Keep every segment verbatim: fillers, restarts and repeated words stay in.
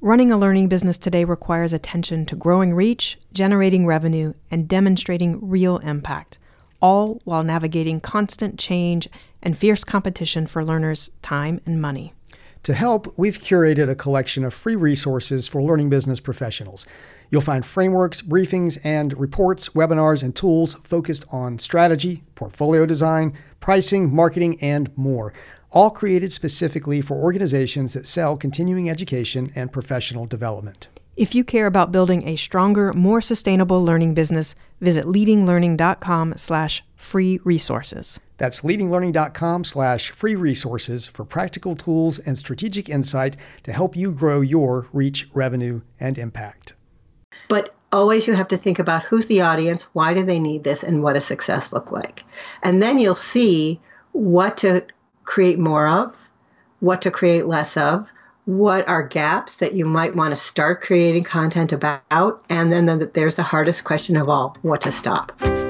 Running a learning business today requires attention to growing reach, generating revenue, and demonstrating real impact, all while navigating constant change and fierce competition for learners' time and money. To help, we've curated a collection of free resources for learning business professionals. You'll find frameworks, briefings, and reports, webinars, and tools focused on strategy, portfolio design, pricing, marketing, and more, all created specifically for organizations that sell continuing education and professional development. If you care about building a stronger, more sustainable learning business, visit leadinglearning.com slash free resources. That's leadinglearning.com slash free resources for practical tools and strategic insight to help you grow your reach, revenue, and impact. But always you have to think about who's the audience, why do they need this, and what does success look like? And then you'll see what to create more of, what to create less of, what are gaps that you might want to start creating content about, and then the, there's the hardest question of all, what to stop.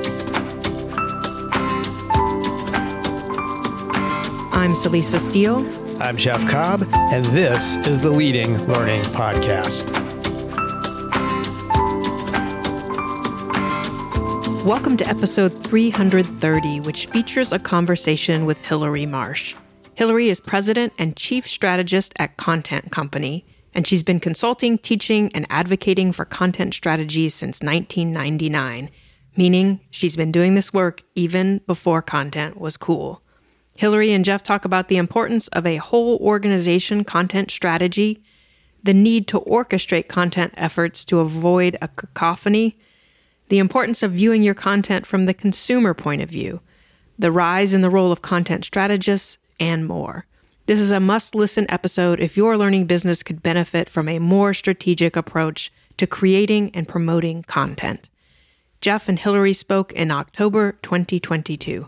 I'm Celisa Steele. I'm Jeff Cobb, and this is the Leading Learning Podcast. Welcome to episode three hundred thirty, which features a conversation with Hillary Marsh. Hillary is president and chief strategist at Content Company, and she's been consulting, teaching, and advocating for content strategies since nineteen ninety-nine, meaning she's been doing this work even before content was cool. Hillary and Jeff talk about the importance of a whole organization content strategy, the need to orchestrate content efforts to avoid a cacophony, the importance of viewing your content from the consumer point of view, the rise in the role of content strategists, and more. This is a must-listen episode if your learning business could benefit from a more strategic approach to creating and promoting content. Jeff and Hillary spoke in October twenty twenty-two.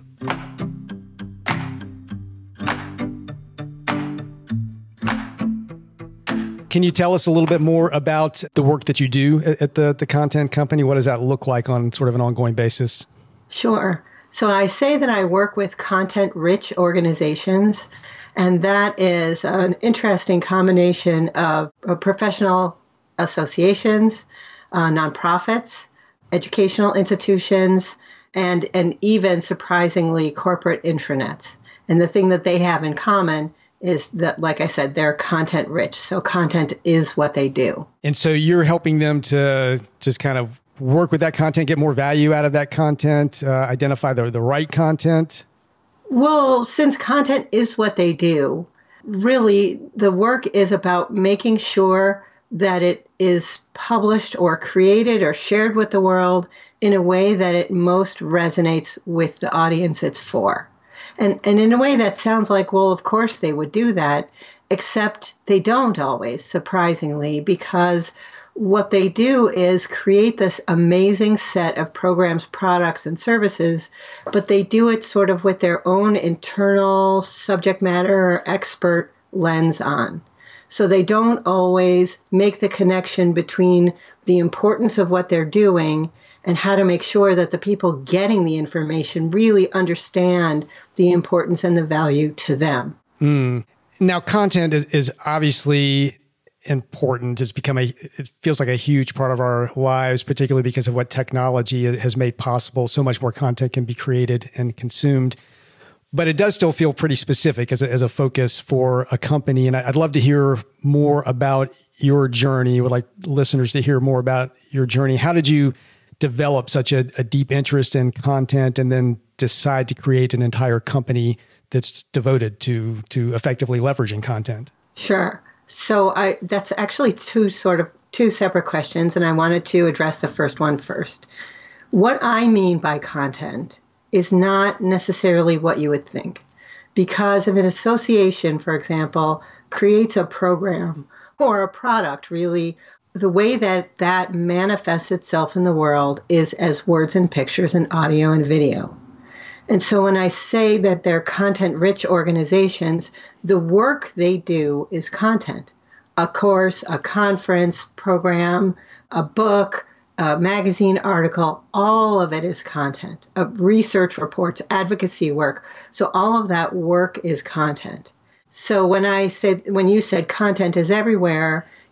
Can you tell us a little bit more about the work that you do at the, the Content Company? What does that look like on sort of an ongoing basis? Sure. So I say that I work with content-rich organizations, and that is an interesting combination of professional associations, uh, nonprofits, educational institutions, and, and even, surprisingly, corporate intranets. And the thing that they have in common is that, like I said, they're content rich. So content is what they do. And so you're helping them to just kind of work with that content, get more value out of that content, uh, identify the, the right content? Well, since content is what they do, really the work is about making sure that it is published or created or shared with the world in a way that it most resonates with the audience it's for. And and in a way that sounds like, well, of course they would do that, except they don't always, surprisingly, because what they do is create this amazing set of programs, products, and services, but they do it sort of with their own internal subject matter or expert lens on. So they don't always make the connection between the importance of what they're doing and how to make sure that the people getting the information really understand the importance and the value to them. Mm. Now, content is, is obviously important. It's become a, it feels like a huge part of our lives, particularly because of what technology has made possible. So much more content can be created and consumed. But it does still feel pretty specific as a, as a focus for a company. And I'd love to hear more about your journey. I would like listeners to hear more about your journey. How did you develop such a, a deep interest in content and then decide to create an entire company that's devoted to to effectively leveraging content? Sure. So I that's actually two sort of two separate questions, and I wanted to address the first one first. What I mean by content is not necessarily what you would think, because if an association, for example, creates a program or a product, really, the way that that manifests itself in the world is as words and pictures and audio and video. And so when I say that they're content-rich organizations, the work they do is content. A course, a conference program, a book, a magazine article, all of it is content. Uh, research reports, advocacy work. So all of that work is content. So when I said, when you said content is everywhere,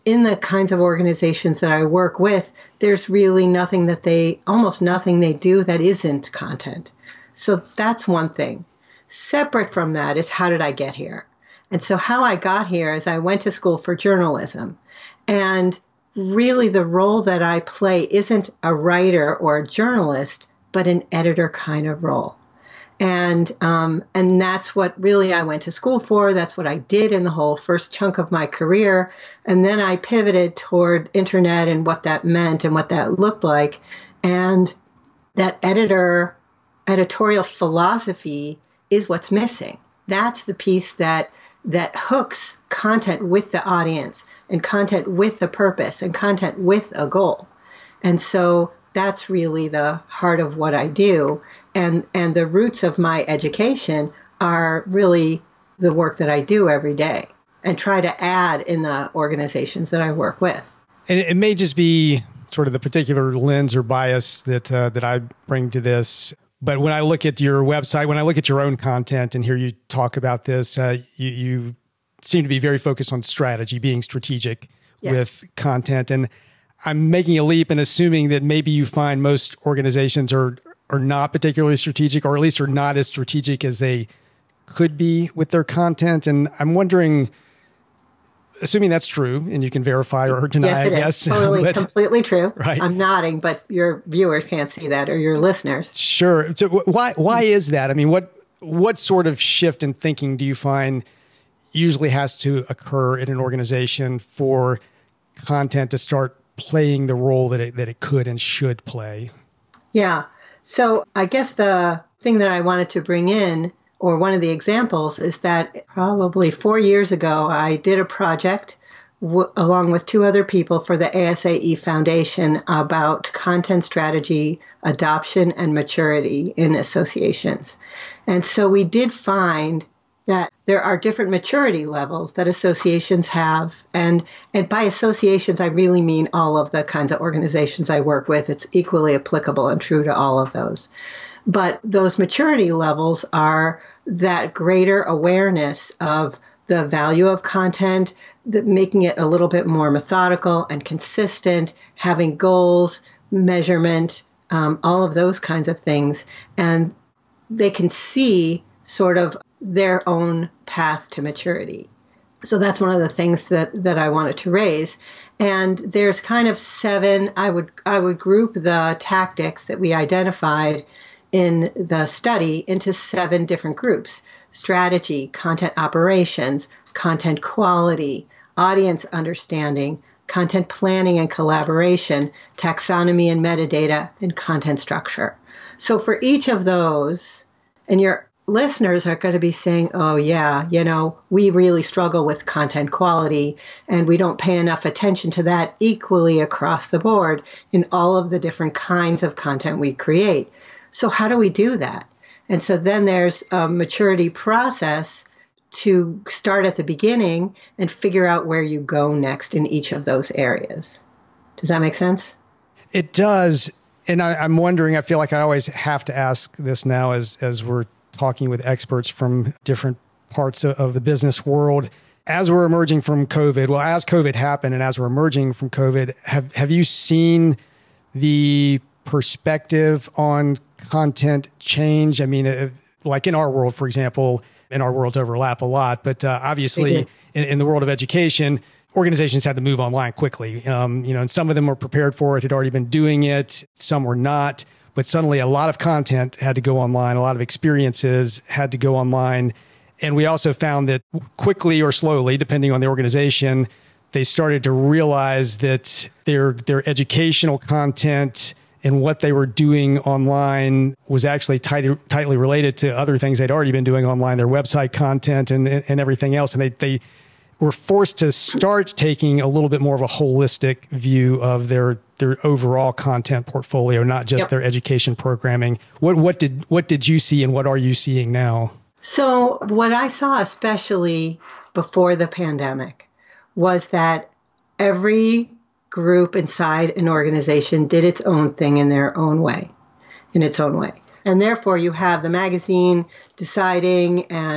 in the kinds of organizations that I work with, there's really nothing that they, almost nothing they do that isn't content. So that's one thing. Separate from that is, how did I get here? And so how I got here is I went to school for journalism. And really the role that I play isn't a writer or a journalist, but an editor kind of role. And um, and that's what really I went to school for. That's what I did in the whole first chunk of my career. And then I pivoted toward internet and what that meant and what that looked like. And that editor, editorial philosophy is what's missing. That's the piece that that hooks content with the audience and content with a purpose and content with a goal. And so that's really the heart of what I do. And and the roots of my education are really the work that I do every day and try to add in the organizations that I work with. And it may just be sort of the particular lens or bias that uh, that I bring to this. But when I look at your website, when I look at your own content and hear you talk about this, uh, you, you seem to be very focused on strategy, being strategic yes. with content. And I'm making a leap and assuming that maybe you find most organizations are are not particularly strategic, or at least are not as strategic as they could be with their content. And I'm wondering, assuming that's true, and you can verify or deny, yes, it I guess. Is. Totally, but, completely true. Right. I'm nodding, but your viewers can't see that, or your listeners. Sure. So why why is that? I mean, what what sort of shift in thinking do you find usually has to occur in an organization for content to start playing the role that it, that it could and should play? Yeah. So I guess the thing that I wanted to bring in, or one of the examples, is that probably four years ago, I did a project w- along with two other people for the A S A E Foundation about content strategy, adoption, and maturity in associations. And so we did find that there are different maturity levels that associations have. And, and by associations, I really mean all of the kinds of organizations I work with. It's equally applicable and true to all of those. But those maturity levels are that greater awareness of the value of content, that making it a little bit more methodical and consistent, having goals, measurement, um, all of those kinds of things. And they can see sort of their own path to maturity. So that's one of the things that, that I wanted to raise. And there's kind of seven, I would I would group the tactics that we identified in the study into seven different groups: strategy, content operations, content quality, audience understanding, content planning and collaboration, taxonomy and metadata, and content structure. So for each of those, and your listeners are going to be saying, oh, yeah, you know, we really struggle with content quality and we don't pay enough attention to that equally across the board in all of the different kinds of content we create. So how do we do that? And so then there's a maturity process to start at the beginning and figure out where you go next in each of those areas. Does that make sense? It does. And I, I'm wondering, I feel like I always have to ask this now as as we're talking with experts from different parts of, of the business world. As we're emerging from COVID, well, as COVID happened and as we're emerging from COVID, have, have you seen the perspective on content change? I mean, uh, like in our world, for example, and our worlds overlap a lot, but uh, obviously in, in the world of education, organizations had to move online quickly. Um, you know, and some of them were prepared for it, had already been doing it. Some were not. But suddenly a lot of content had to go online. A lot of experiences had to go online. And we also found that quickly or slowly, depending on the organization, they started to realize that their their educational content and what they were doing online was actually tight, tightly related to other things they'd already been doing online, their website content and, and everything else. And they, they were forced to start taking a little bit more of a holistic view of their their overall content portfolio, not just yep. their education programming. What what did what did you see and what are you seeing now? So what I saw, especially before the pandemic, was that every group inside an organization did its own thing in their own way, in its own way. And therefore you have the magazine deciding and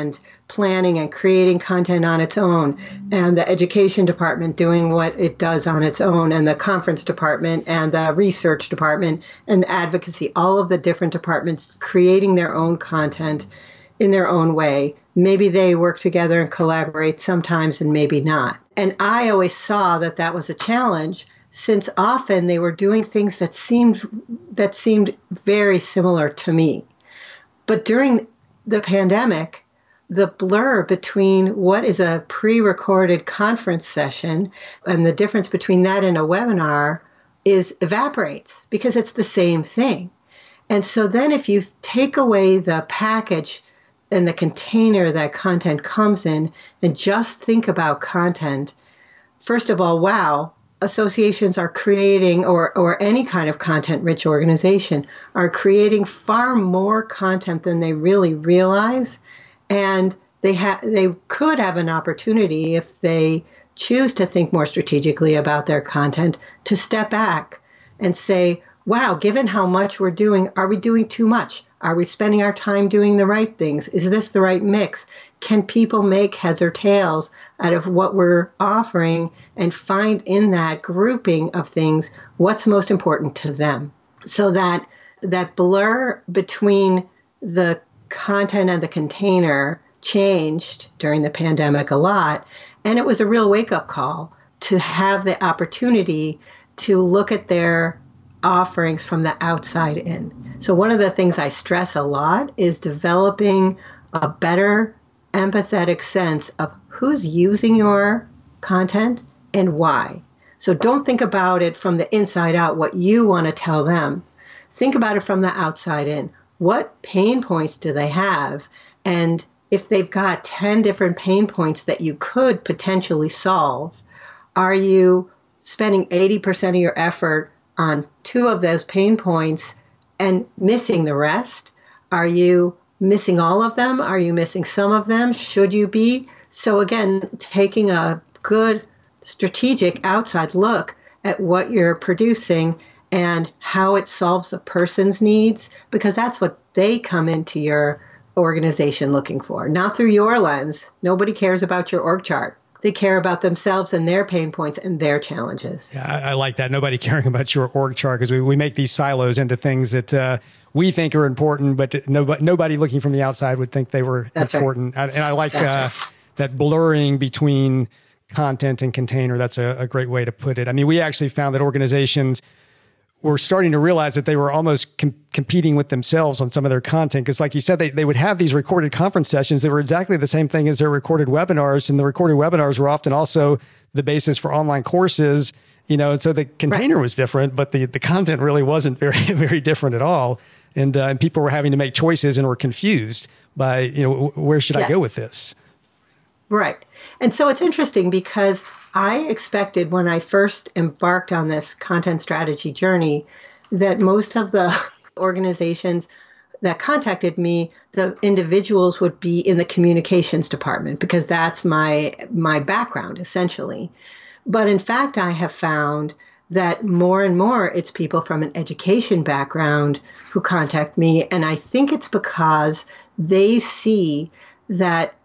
planning and creating content on its own, and the education department doing what it does on its own, and the conference department and the research department and advocacy, all of the different departments creating their own content in their own way. Maybe they work together and collaborate sometimes and maybe not. And I always saw that that was a challenge, since often they were doing things that seemed that seemed very similar to me. But during the pandemic, the blur between what is a pre-recorded conference session and the difference between that and a webinar is evaporates, because it's the same thing. And so then if you take away the package and the container that content comes in and just think about content, first of all, wow, associations are creating, or, or any kind of content-rich organization, are creating far more content than they really realize. And they ha- they could have an opportunity, if they choose to think more strategically about their content, to step back and say, wow, given how much we're doing, are we doing too much? Are we spending our time doing the right things? Is this the right mix? Can people make heads or tails out of what we're offering and find in that grouping of things what's most important to them? So that that blur between the content and the container changed during the pandemic a lot. And it was a real wake-up call to have the opportunity to look at their offerings from the outside in. So one of the things I stress a lot is developing a better empathetic sense of who's using your content and why. So don't think about it from the inside out, what you want to tell them. Think about it from the outside in. What pain points do they have? And if they've got ten different pain points that you could potentially solve, are you spending eighty percent of your effort on two of those pain points and missing the rest? Are you missing all of them? Are you missing some of them? Should you be? So again, taking a good strategic outside look at what you're producing and how it solves the person's needs, because that's what they come into your organization looking for, not through your lens. Nobody cares about your org chart. They care about themselves and their pain points and their challenges. Yeah, I, I like that. Nobody caring about your org chart, because we, we make these silos into things that uh, we think are important, but nobody, nobody looking from the outside would think they were That's important. Right. I, and I like uh, right. that blurring between content and container. That's a, a great way to put it. I mean, we actually found that organizations were starting to realize that they were almost com- competing with themselves on some of their content. Because like you said, they, they would have these recorded conference sessions that were exactly the same thing as their recorded webinars. And the recorded webinars were often also the basis for online courses, you know, and so the container right. was different, but the, the content really wasn't very, very different at all. And, uh, and people were having to make choices and were confused by, you know, where should yes. I go with this? Right. And so it's interesting because I expected when I first embarked on this content strategy journey that most of the organizations that contacted me, the individuals would be in the communications department, because that's my my background essentially. But in fact, I have found that more and more it's people from an education background who contact me. And I think it's because they see that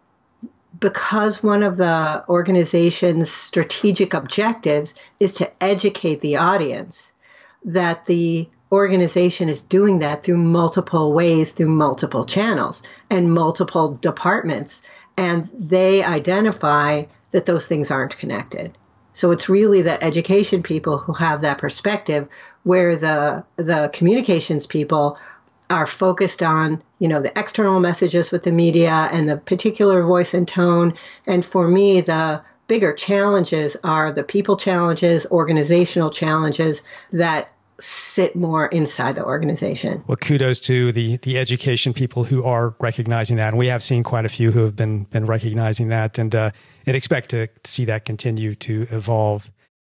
because one of the organization's strategic objectives is to educate the audience, that the organization is doing that through multiple ways, through multiple channels and multiple departments. And they identify that those things aren't connected. So it's really the education people who have that perspective, where the the communications people are focused on, you know, the external messages with the media and the particular voice and tone. And for me, the bigger challenges are the people challenges, organizational challenges that sit more inside the organization. Well, kudos to the the education people who are recognizing that. And we have seen quite a few who have been been recognizing that, and uh, and expect to see that continue to evolve.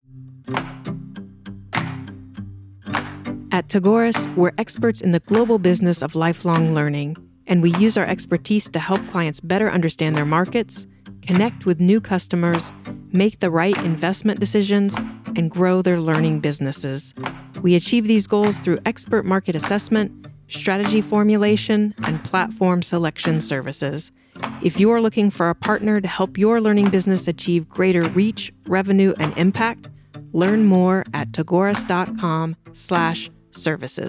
At Tagoras, we're experts in the global business of lifelong learning, and we use our expertise to help clients better understand their markets, connect with new customers, make the right investment decisions, and grow their learning businesses. We achieve these goals through expert market assessment, strategy formulation, and platform selection services. If you are looking for a partner to help your learning business achieve greater reach, revenue, and impact, learn more at tagoras.com slash services.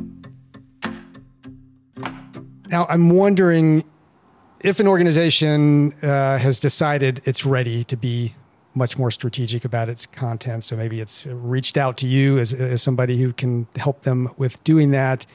Now, I'm wondering if an organization uh, has decided it's ready to be much more strategic about its content. So maybe it's reached out to you as, as somebody who can help them with doing that.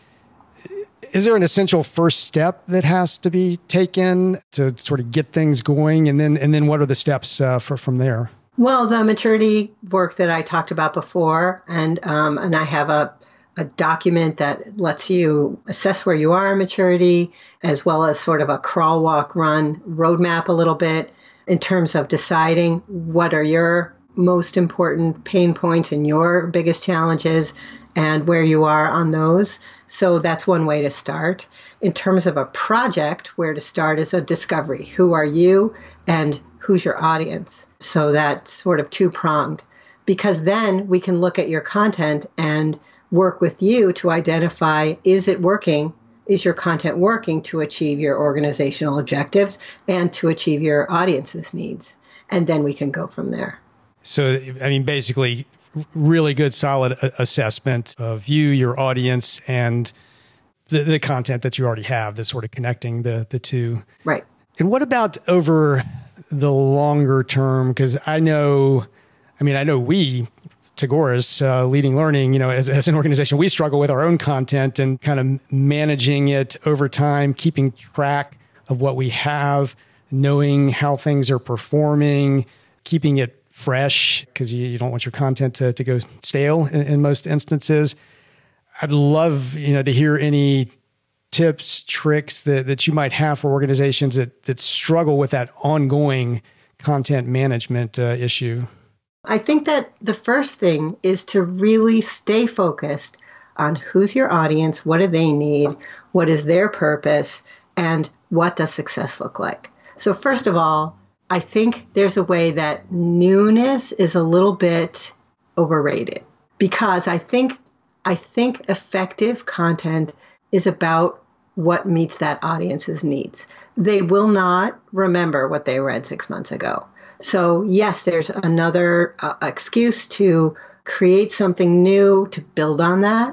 Is there an essential first step that has to be taken to sort of get things going? And then, and then what are the steps uh, for, from there? Well, the maturity work that I talked about before, and um, and I have a, a document that lets you assess where you are in maturity, as well as sort of a crawl, walk, run roadmap a little bit in terms of deciding what are your most important pain points and your biggest challenges and where you are on those. So that's one way to start. In terms of a project, where to start is a discovery. Who are you and who's your audience? So that's sort of two-pronged, because then we can look at your content and work with you to identify, is it working? Is your content working to achieve your organizational objectives and to achieve your audience's needs? And then we can go from there. So, I mean, basically, really good, solid assessment of you, your audience, and the, the content that you already have, that's sort of connecting the, the two. Right. And what about over the longer term? Because I know, I mean, I know we, Tagoras, uh, Leading Learning, you know, as, as an organization, we struggle with our own content and kind of managing it over time, keeping track of what we have, knowing how things are performing, keeping it fresh, because you, you don't want your content to, to go stale in, in most instances. I'd love, you know, to hear any tips, tricks that, that you might have for organizations that, that struggle with that ongoing content management uh, issue. I think that the first thing is to really stay focused on who's your audience, what do they need, what is their purpose, and what does success look like. So first of all, I think there's a way that newness is a little bit overrated, because I think I think effective content is about what meets that audience's needs. They will not remember what they read six months ago. So yes, there's another uh, excuse to create something new, to build on that,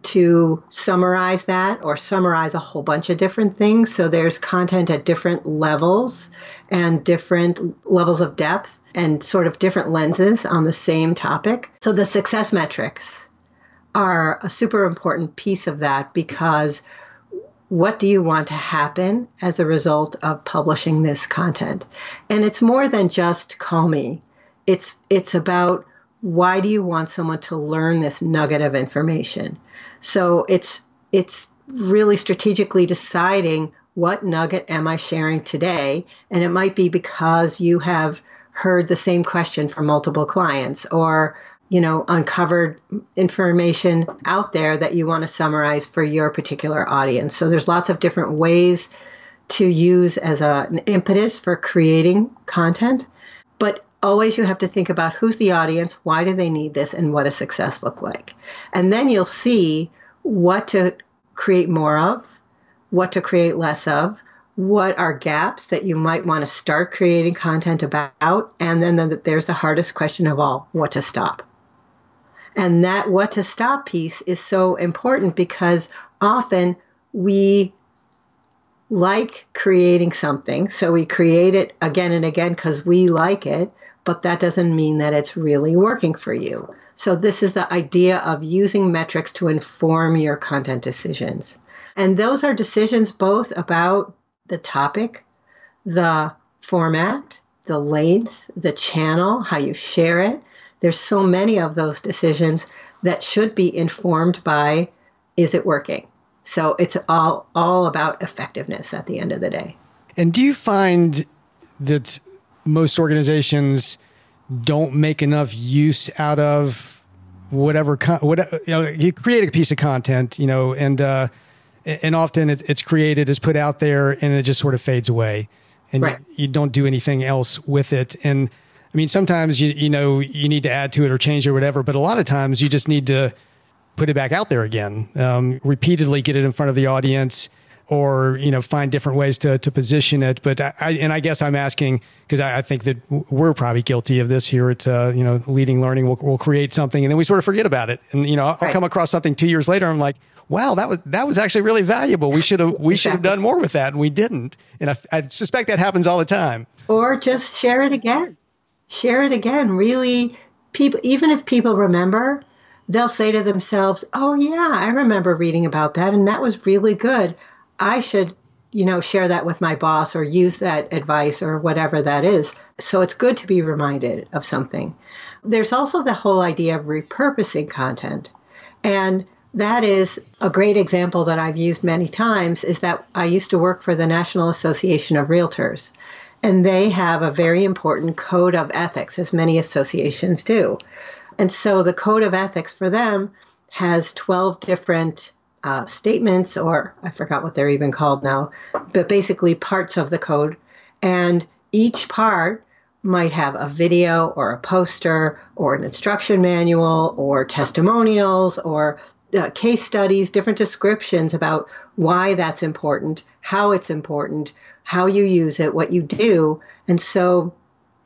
to summarize that, or summarize a whole bunch of different things. So there's content at different levels and different levels of depth and sort of different lenses on the same topic. So the success metrics are a super important piece of that, because what do you want to happen as a result of publishing this content? And it's more than just call me. It's it's about, why do you want someone to learn this nugget of information? So it's it's really strategically deciding, what nugget am I sharing today? And it might be because you have heard the same question from multiple clients, or you know, uncovered information out there that you want to summarize for your particular audience. So there's lots of different ways to use as a, an impetus for creating content, but always you have to think about, who's the audience, why do they need this, and what does success look like? And then you'll see what to create more of, what to create less of, what are gaps that you might want to start creating content about, and then the, there's the hardest question of all, what to stop. And that what to stop piece is so important, because often we like creating something. So we create it again and again because we like it, but that doesn't mean that it's really working for you. So this is the idea of using metrics to inform your content decisions. And those are decisions both about the topic, the format, the length, the channel, how you share it. There's so many of those decisions that should be informed by, is it working? So it's all, all about effectiveness at the end of the day. And do you find that most organizations don't make enough use out of whatever, con- what, you know, you create a piece of content, you know, and, uh, and often it, it's created, is put out there, and it just sort of fades away, and right. you, you don't do anything else with it. And I mean, sometimes you you know you need to add to it or change it or whatever, but a lot of times you just need to put it back out there again, um, repeatedly get it in front of the audience. or, you know, find different ways to, to position it. But I, and I guess I'm asking, because I, I think that we're probably guilty of this here at, uh, you know, Leading Learning. We'll, we'll create something and then we sort of forget about it. And, you know, I'll, right. I'll come across something two years later. I'm like, wow, that was, that was actually really valuable. We should have, we exactly. should have done more with that. And we didn't. And I, I suspect that happens all the time. Or just share it again. Share it again. Really, people, even if people remember, they'll say to themselves, oh yeah, I remember reading about that. And that was really good. I should, you know, share that with my boss or use that advice or whatever that is. So it's good to be reminded of something. There's also the whole idea of repurposing content. And that is a great example that I've used many times is that I used to work for the National Association of Realtors. And they have a very important code of ethics, as many associations do. And so the code of ethics for them has twelve different Uh, statements, or I forgot what they're even called now, but basically parts of the code. And each part might have a video or a poster or an instruction manual or testimonials or uh, case studies, different descriptions about why that's important, how it's important, how you use it, what you do. And so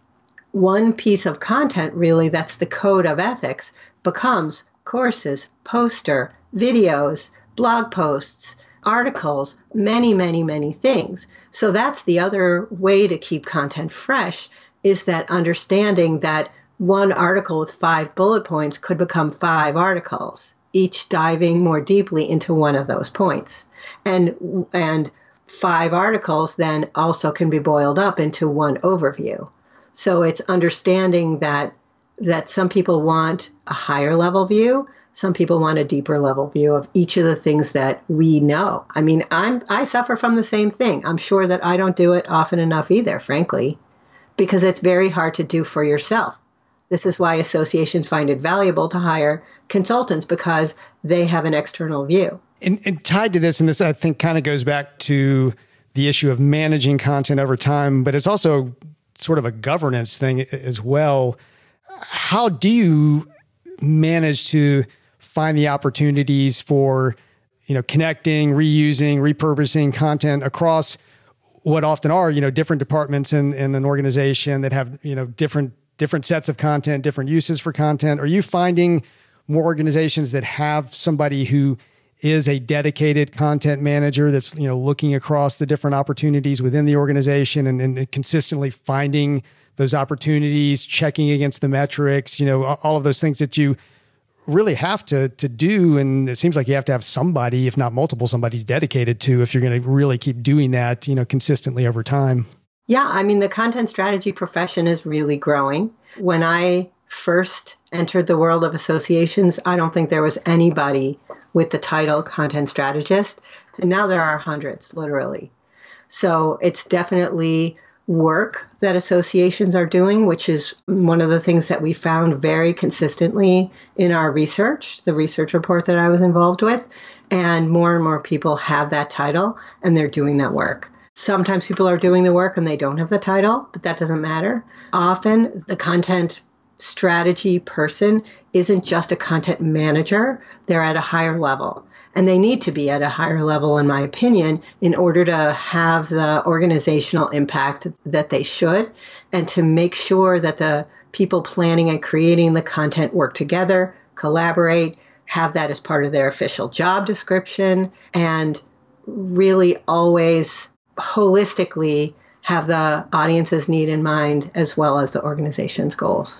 one piece of content really that's the code of ethics becomes courses, poster, videos, blog posts, articles, many, many, many things. So that's the other way to keep content fresh is that understanding that one article with five bullet points could become five articles, each diving more deeply into one of those points. And, and five articles then also can be boiled up into one overview. So it's understanding that, that some people want a higher level view. Some people want a deeper level view of each of the things that we know. I mean, I'm I suffer from the same thing. I'm sure that I don't do it often enough either, frankly, because it's very hard to do for yourself. This is why associations find it valuable to hire consultants because they have an external view. And, and tied to this, and this I think kind of goes back to the issue of managing content over time, but it's also sort of a governance thing as well. How do you manage to find the opportunities for, you know, connecting, reusing, repurposing content across what often are, you know, different departments in, in an organization that have, you know, different, different sets of content, different uses for content? Are you finding more organizations that have somebody who is a dedicated content manager that's, you know, looking across the different opportunities within the organization and, and consistently finding those opportunities, checking against the metrics, you know, all of those things that you really have to to do. And it seems like you have to have somebody, if not multiple somebody's dedicated to, if you're going to really keep doing that, you know, consistently over time. Yeah. I mean, the content strategy profession is really growing. When I first entered the world of associations, I don't think there was anybody with the title content strategist. And now there are hundreds, literally. So it's definitely work that associations are doing, which is one of the things that we found very consistently in our research, the research report that I was involved with. And more and more people have that title and they're doing that work. Sometimes people are doing the work and they don't have the title, but that doesn't matter. Often the content strategy person isn't just a content manager, they're at a higher level. And they need to be at a higher level, in my opinion, in order to have the organizational impact that they should, and to make sure that the people planning and creating the content work together, collaborate, have that as part of their official job description, and really always holistically have the audience's need in mind as well as the organization's goals.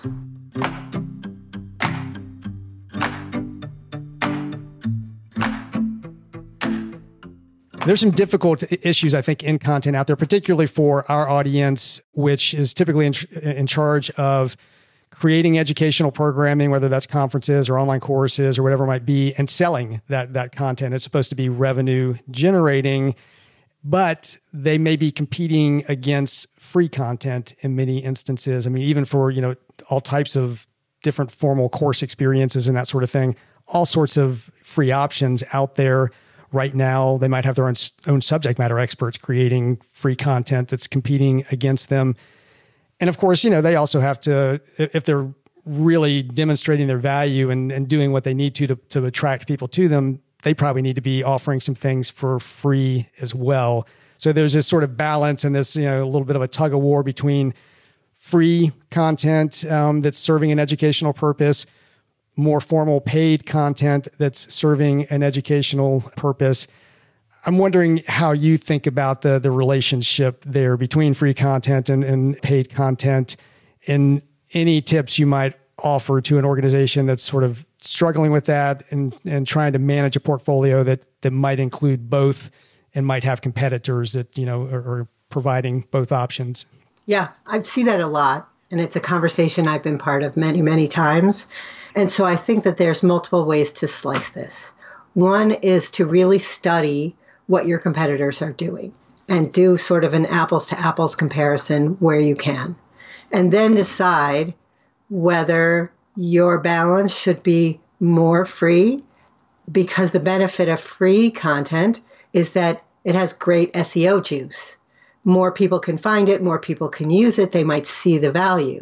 There's some difficult issues, I think, in content out there, particularly for our audience, which is typically in, in charge of creating educational programming, whether that's conferences or online courses or whatever it might be, and selling that, that content. It's supposed to be revenue generating, but they may be competing against free content in many instances. I mean, even for, you know, all types of different formal course experiences and that sort of thing, all sorts of free options out there. Right now, they might have their own, own subject matter experts creating free content that's competing against them. And of course, you know, they also have to, if they're really demonstrating their value and, and doing what they need to, to to attract people to them, they probably need to be offering some things for free as well. So there's this sort of balance and this, you know, a little bit of a tug of war between free content um, that's serving an educational purpose, more formal paid content that's serving an educational purpose. I'm wondering how you think about the the relationship there between free content and, and paid content, and any tips you might offer to an organization that's sort of struggling with that and, and trying to manage a portfolio that, that might include both and might have competitors that, you know, are, are providing both options. Yeah, I see that a lot. And it's a conversation I've been part of many, many times. And so I think that there's multiple ways to slice this. One is to really study what your competitors are doing and do sort of an apples to apples comparison where you can. And then decide whether your balance should be more free, because the benefit of free content is that it has great S E O juice. More people can find it, more people can use it, they might see the value.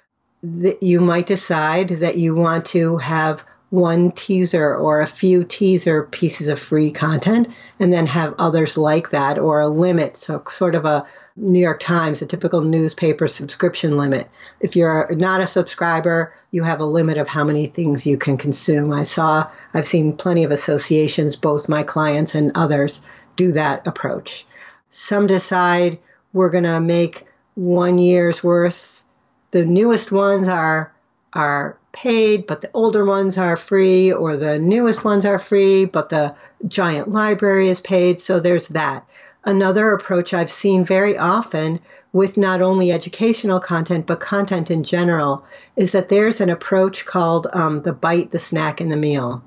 You might decide that you want to have one teaser or a few teaser pieces of free content and then have others like that, or a limit, so sort of a New York Times, a typical newspaper subscription limit. If you're not a subscriber, you have a limit of how many things you can consume. I saw, I've seen plenty of associations, both my clients and others, do that approach. Some decide we're going to make one year's worth. The newest ones are are paid, but the older ones are free, or the newest ones are free, but the giant library is paid. So there's that. Another approach I've seen very often with not only educational content, but content in general, is that there's an approach called um, the bite, the snack, and the meal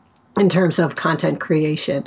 in terms of content creation.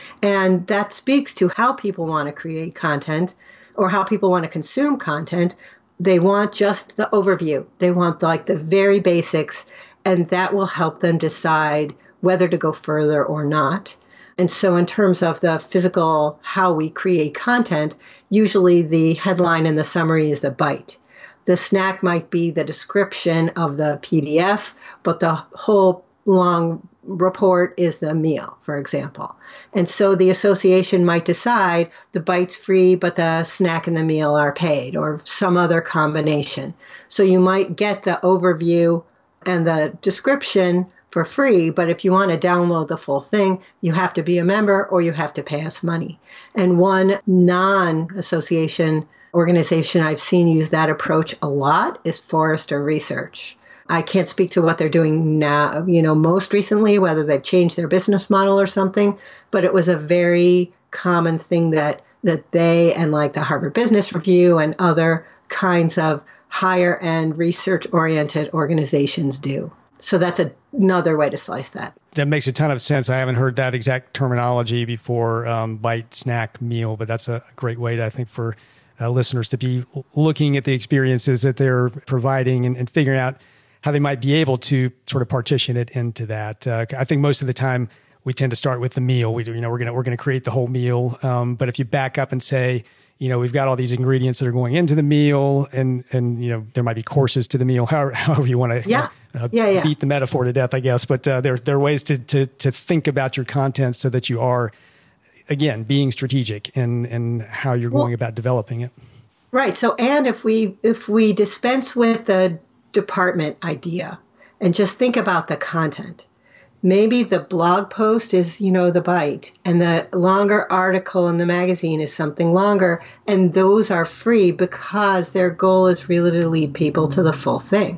And that speaks to how people want to create content or how people want to consume content. They want just the overview. They want like the very basics, and that will help them decide whether to go further or not. And so in terms of the physical, how we create content, usually the headline and the summary is the bite. The snack might be the description of the P D F, but the whole long report is the meal, for example. And so the association might decide the bite's free, but the snack and the meal are paid, or some other combination. So you might get the overview and the description for free, but if you want to download the full thing, you have to be a member or you have to pay us money. And one non-association organization I've seen use that approach a lot is Forrester Research. I can't speak to what they're doing now, you know, most recently, whether they've changed their business model or something, but it was a very common thing that that they and like the Harvard Business Review and other kinds of higher end research-oriented organizations do. So that's a, another way to slice that. That makes a ton of sense. I haven't heard that exact terminology before, um, bite, snack, meal, but that's a great way to, I think, for uh, listeners to be looking at the experiences that they're providing and, and figuring out how they might be able to sort of partition it into that. Uh, I think most of the time we tend to start with the meal. We do, you know, we're gonna we're gonna create the whole meal. Um, but if you back up and say, you know, we've got all these ingredients that are going into the meal, and and you know, there might be courses to the meal, however, however you want to yeah. uh, yeah, yeah. beat the metaphor to death, I guess. But uh, there there are ways to to to think about your content so that you are, again, being strategic in in how you're well, going about developing it. Right. So, and if we if we dispense with the department idea and just think about the content. Maybe the blog post is, you know, the bite, and the longer article in the magazine is something longer, and those are free because their goal is really to lead people to the full thing.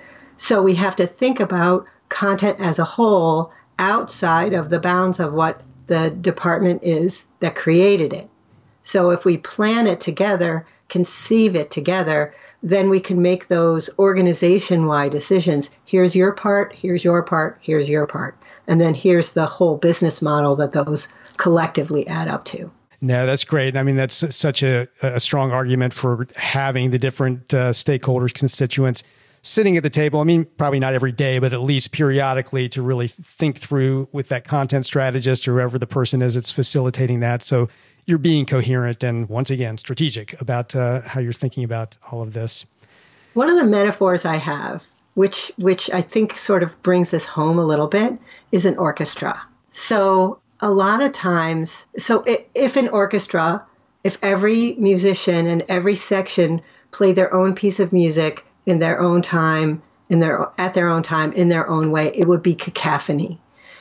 So we have to think about content as a whole outside of the bounds of what the department is that created it. So if we plan it together, conceive it together, then we can make those organization-wide decisions. Here's your part, here's your part, here's your part. And then here's the whole business model that those collectively add up to. No, that's great. I mean, that's such a, a strong argument for having the different uh, stakeholders, constituents sitting at the table. I mean, probably not every day, but at least periodically to really think through with that content strategist or whoever the person is that's facilitating that. So you're being coherent and, once again, strategic about uh, how you're thinking about all of this. One of the metaphors I have, which which I think sort of brings this home a little bit, is an orchestra. So a lot of times, so if an orchestra, if every musician and every section play their own piece of music in their own time, in their at their own time, in their own way, it would be cacophony.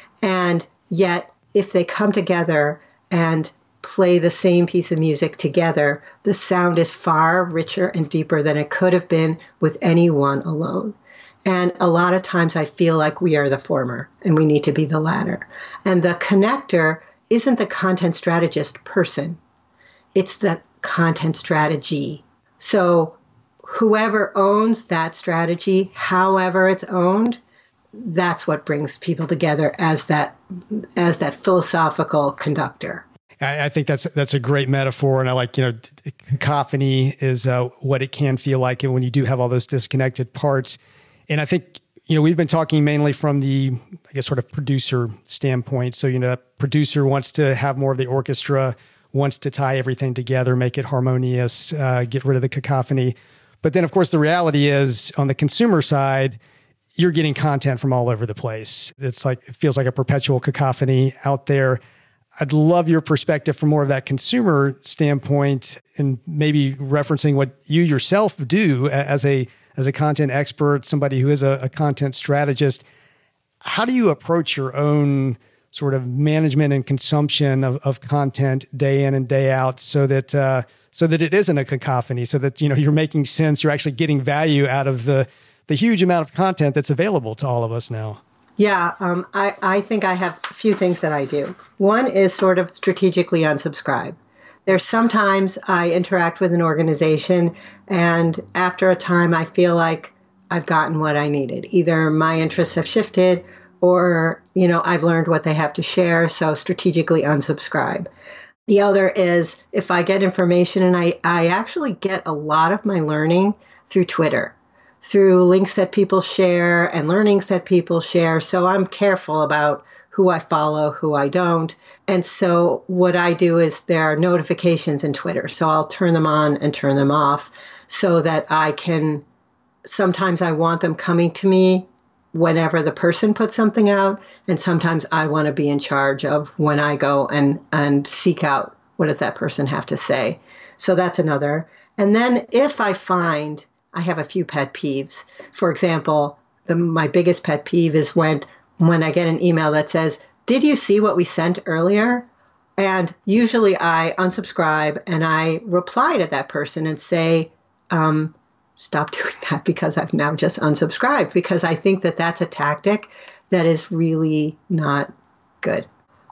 And yet, if they come together and play the same piece of music together, the sound is far richer and deeper than it could have been with anyone alone. And a lot of times I feel like we are the former and we need to be the latter. And the connector isn't the content strategist person. It's the content strategy. So whoever owns that strategy, however it's owned, that's what brings people together as that as that philosophical conductor. I, I think that's that's a great metaphor, and I like, you know, cacophony is uh, what it can feel like when you do have all those disconnected parts. And I think, you know, we've been talking mainly from the, I guess, sort of producer standpoint. So, you know, that producer wants to have more of the orchestra, wants to tie everything together, make it harmonious, uh, get rid of the cacophony. But then, of course, the reality is on the consumer side, you're getting content from all over the place. It's like, it feels like a perpetual cacophony out there. I'd love your perspective from more of that consumer standpoint, and maybe referencing what you yourself do as a as a content expert, somebody who is a, a content strategist. How do you approach your own sort of management and consumption of, of content day in and day out, so that uh, so that it isn't a cacophony, so that, you know, you're making sense, you're actually getting value out of the the huge amount of content that's available to all of us now? Yeah, um, I, I think I have a few things that I do. One is sort of strategically unsubscribe. There's sometimes I interact with an organization, and after a time I feel like I've gotten what I needed. Either my interests have shifted, or, you know, I've learned what they have to share, so strategically unsubscribe. The other is if I get information, and I, I actually get a lot of my learning through Twitter, through links that people share and learnings that people share. So I'm careful about who I follow, who I don't. And so what I do is there are notifications in Twitter. So I'll turn them on and turn them off so that I can, sometimes I want them coming to me whenever the person puts something out. And sometimes I want to be in charge of when I go and, and seek out what does that person have to say. So that's another. And then if I find, I have a few pet peeves. For example, the, my biggest pet peeve is when when I get an email that says, did you see what we sent earlier? And usually I unsubscribe and I reply to that person and say, um, stop doing that, because I've now just unsubscribed, because I think that that's a tactic that is really not good.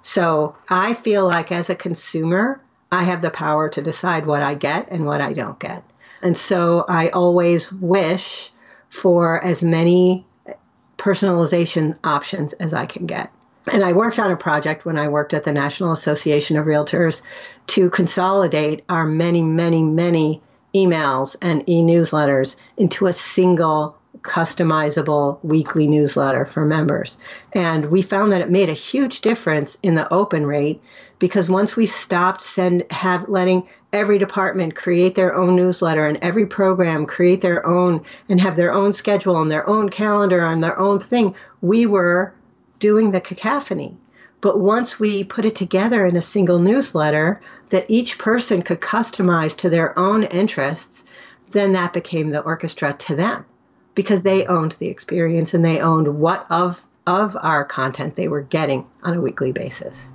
So I feel like as a consumer, I have the power to decide what I get and what I don't get. And so I always wish for as many personalization options as I can get. And I worked on a project when I worked at the National Association of Realtors to consolidate our many, many, many emails and e-newsletters into a single customizable weekly newsletter for members. And we found that it made a huge difference in the open rate, because once we stopped send have letting every department create their own newsletter and every program create their own and have their own schedule and their own calendar and their own thing, we were doing the cacophony. But once we put it together in a single newsletter that each person could customize to their own interests, then that became the orchestra to them, because they owned the experience and they owned what of, of our content they were getting on a weekly basis.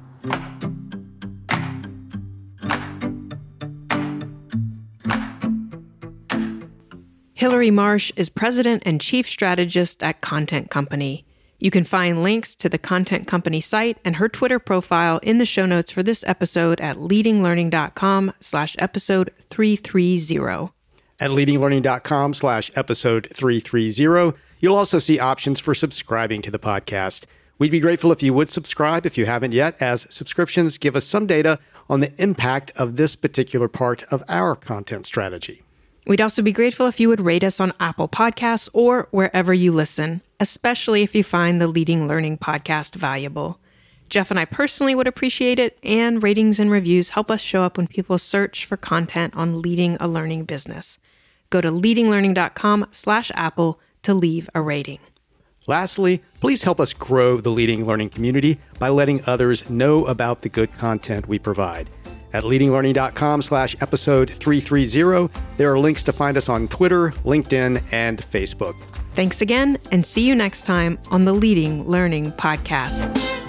Hilary Marsh is president and chief strategist at Content Company. You can find links to the Content Company site and her Twitter profile in the show notes for this episode at leadinglearning.com slash episode 330. At leadinglearning.com slash episode 330, you'll also see options for subscribing to the podcast. We'd be grateful if you would subscribe if you haven't yet, as subscriptions give us some data on the impact of this particular part of our content strategy. We'd also be grateful if you would rate us on Apple Podcasts or wherever you listen, especially if you find the Leading Learning podcast valuable. Jeff and I personally would appreciate it, and ratings and reviews help us show up when people search for content on leading a learning business. Go to leadinglearning.com slash Apple to leave a rating. Lastly, please help us grow the Leading Learning community by letting others know about the good content we provide. At leadinglearning.com slash episode 330, there are links to find us on Twitter, LinkedIn, and Facebook. Thanks again, and see you next time on the Leading Learning Podcast.